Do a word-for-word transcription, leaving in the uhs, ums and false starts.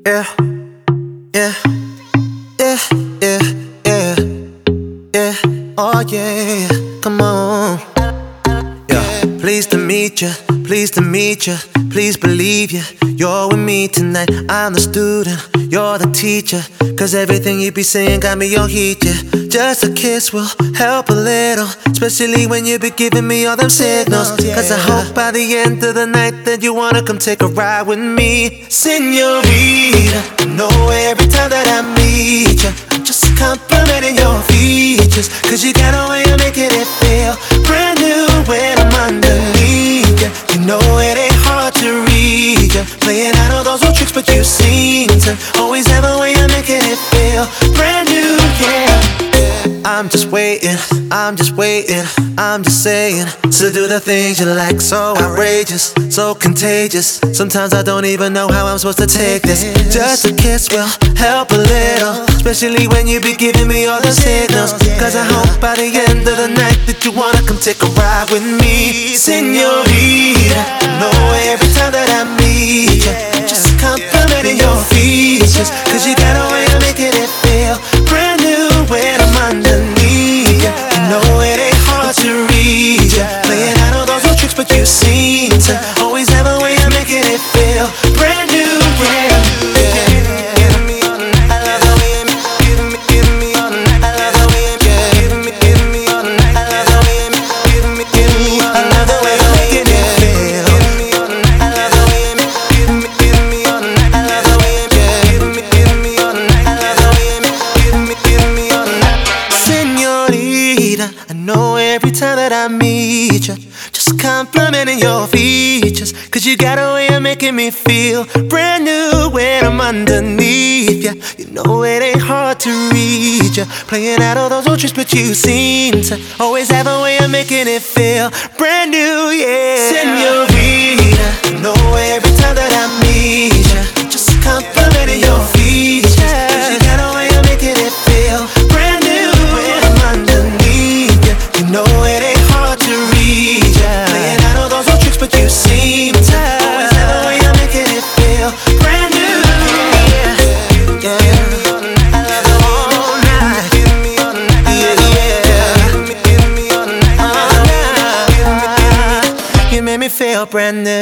Yeah, yeah, yeah, yeah, yeah, yeah. Oh yeah, come on. Yeah, pleased to meet ya, pleased to meet ya. Please believe ya, you're with me tonight. I'm the student, you're the teacher. Cause everything you be saying got me on heat, yeah. Just a kiss will help a little, especially when you be giving me all them signals. Cause I hope by the end of the night that you wanna come take a ride with me. Señorita, I know every time that I meet ya, I'm just complimenting your features. Cause you got a way of making it feel brand new when I'm underneath ya. You know it ain't hard to read ya, playing out all those old tricks, but you seem to always have a way of making it feel brand new, yeah. I'm just waiting, I'm just waiting, I'm just saying, so do the things you like, so outrageous, so contagious. Sometimes I don't even know how I'm supposed to take this. Just a kiss will help a little, especially when you be giving me all the signals. Cause I hope by the end of the night that you wanna come take a ride with me. Señorita, I know every time that I meet you, I'm just complimenting your features. Cause you got a way of making it feel brand new when I'm underneath ya. You know it ain't hard to read ya, playing out all those old tricks, but you seem to always have a way of making it feel brand new, yeah. Giving me all night, I love the way you giving me, giving me all night, I love the way you giving me, giving me all night, I love the way you giving me, giving me, I love the way you're making it feel. Giving me all night, I love the way you giving me, giving me all night, I love the way you giving me, giving me all night, I love the way you giving me, giving me all night. Señorita, I know every time that I meet you, just complimenting your features. Cause you got a way of making me feel brand new when I'm underneath ya. You know it ain't hard to read ya, playing out all those old tricks, but you seem to always have a way of making it feel brand new, yeah. Señorita, I know every time that I meet ya, just complimenting your features. Cause you got a way of making it feel brand new when I'm underneath ya. You know it ain't hard to read ya, playing out all those old tricks, but you seem to always have a way of making it feel brand new, yeah. Yeah, I love the all night. Give me all night, yeah, yeah. Give me, give me all night. You made me feel brand new.